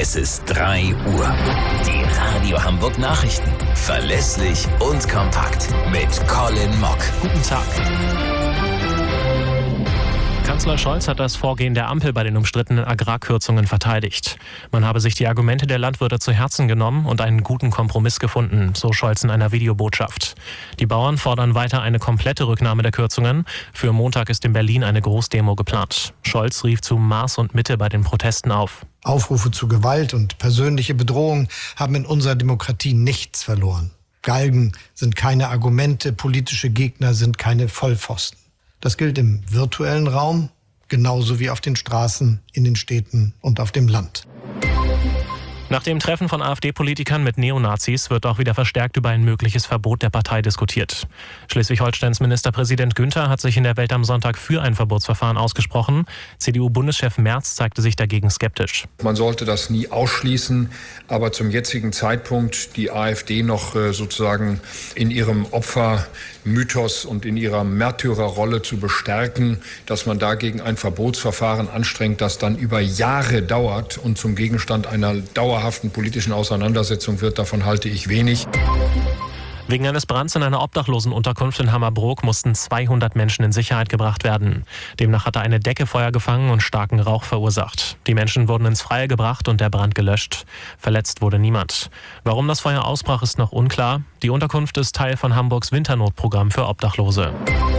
Es ist 3 Uhr. Die Radio Hamburg Nachrichten. Verlässlich und kompakt. Mit Colin Mock. Guten Tag. Kanzler Scholz hat das Vorgehen der Ampel bei den umstrittenen Agrarkürzungen verteidigt. Man habe sich die Argumente der Landwirte zu Herzen genommen und einen guten Kompromiss gefunden, so Scholz in einer Videobotschaft. Die Bauern fordern weiter eine komplette Rücknahme der Kürzungen. Für Montag ist in Berlin eine Großdemo geplant. Scholz rief zu Maß und Mitte bei den Protesten auf. Aufrufe zu Gewalt und persönliche Bedrohung haben in unserer Demokratie nichts verloren. Galgen sind keine Argumente, politische Gegner sind keine Vollpfosten. Das gilt im virtuellen Raum, genauso wie auf den Straßen, in den Städten und auf dem Land. Nach dem Treffen von AfD-Politikern mit Neonazis wird auch wieder verstärkt über ein mögliches Verbot der Partei diskutiert. Schleswig-Holsteins Ministerpräsident Günther hat sich in der Welt am Sonntag für ein Verbotsverfahren ausgesprochen. CDU-Bundeschef Merz zeigte sich dagegen skeptisch. Man sollte das nie ausschließen, aber zum jetzigen Zeitpunkt die AfD noch sozusagen in ihrem Opfermythos und in ihrer Märtyrerrolle zu bestärken, dass man dagegen ein Verbotsverfahren anstrengt, das dann über Jahre dauert und zum Gegenstand einer dauerhaften politischen Auseinandersetzung wird, davon halte ich wenig. Wegen eines Brands in einer Obdachlosenunterkunft in Hammerbrook mussten 200 Menschen in Sicherheit gebracht werden. Demnach hatte eine Decke Feuer gefangen und starken Rauch verursacht. Die Menschen wurden ins Freie gebracht und der Brand gelöscht. Verletzt wurde niemand. Warum das Feuer ausbrach, ist noch unklar. Die Unterkunft ist Teil von Hamburgs Winternotprogramm für Obdachlose.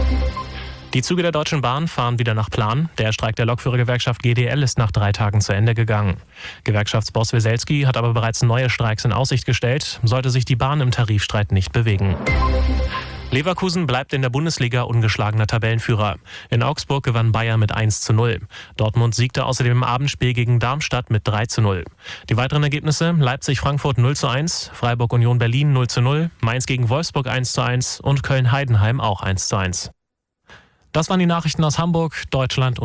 Die Züge der Deutschen Bahn fahren wieder nach Plan. Der Streik der Lokführergewerkschaft GDL ist nach 3 Tagen zu Ende gegangen. Gewerkschaftsboss Weselski hat aber bereits neue Streiks in Aussicht gestellt, sollte sich die Bahn im Tarifstreit nicht bewegen. Leverkusen bleibt in der Bundesliga ungeschlagener Tabellenführer. In Augsburg gewann Bayern mit 1:0. Dortmund siegte außerdem im Abendspiel gegen Darmstadt mit 3:0. Die weiteren Ergebnisse: Leipzig-Frankfurt 0:1, Freiburg-Union Berlin 0:0, Mainz gegen Wolfsburg 1:1 und Köln-Heidenheim auch 1:1. Das waren die Nachrichten aus Hamburg, Deutschland und